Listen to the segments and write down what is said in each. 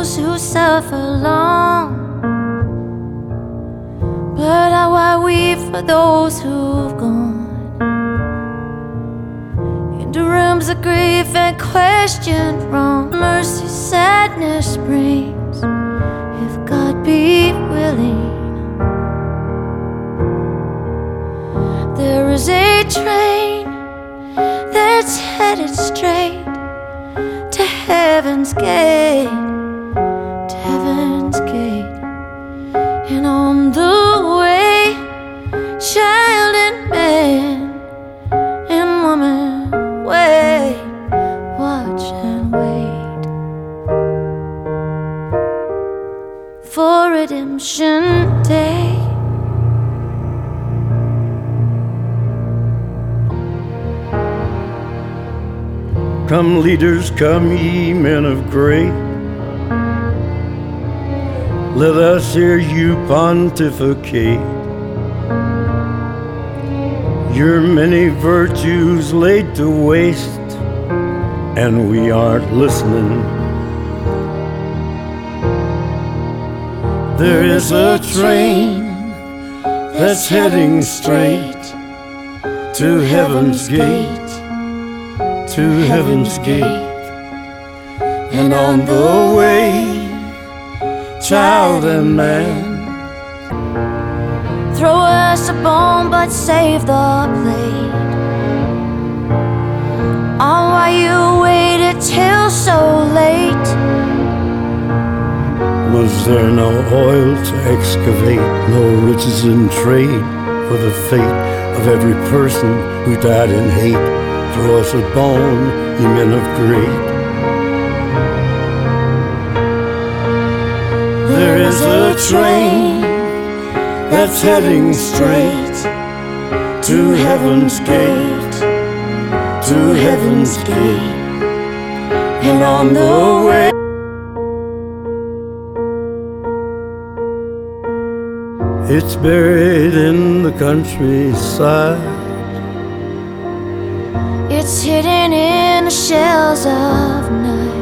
those who suffer long, but how I weep for those who've gone into rooms of grief and questioned wrong. Mercy, sadness brings, if God be willing. There is a train that's headed straight to heaven's gate, to heaven's gate. And on the way, child and man and woman wait, watch and wait for redemption day. Come leaders, come ye men of great, let us hear you pontificate. Your many virtues laid to waste, and we aren't listening. There is a train that's heading straight to heaven's gate, to heaven's gate. And on the way, child and man, throw us a bone but save the plate. Oh, why you waited till so late? was there no oil to excavate, no riches in trade for the fate of every person who died in hate? Throw us a bone, ye men of great. There is a train that's heading straight to heaven's gate, to heaven's gate. And on the way, it's buried in the countryside. It's hidden in the shells of night.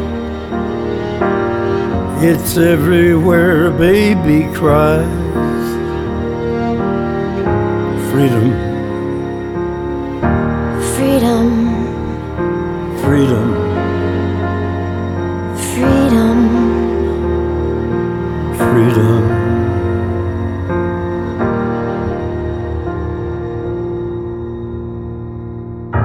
It's everywhere a baby cries. Freedom, freedom, freedom, freedom, freedom.